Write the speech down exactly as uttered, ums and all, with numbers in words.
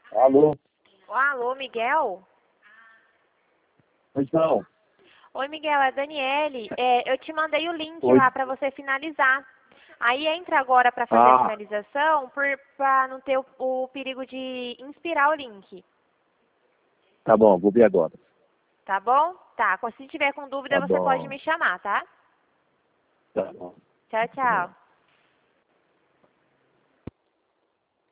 Alô? Alô, Miguel? Pois não. Oi, Miguel, é a Daniele. É, eu te mandei o link Oi. lá para você finalizar. Aí entra agora para fazer a Ah, finalização para não ter o, o perigo de inspirar o link. tá bom, vou ver agora. Tá bom? Tá. Se tiver com dúvida, Tá você pode bom. me chamar, tá? Tá bom. Tchau, Tá bom. tchau.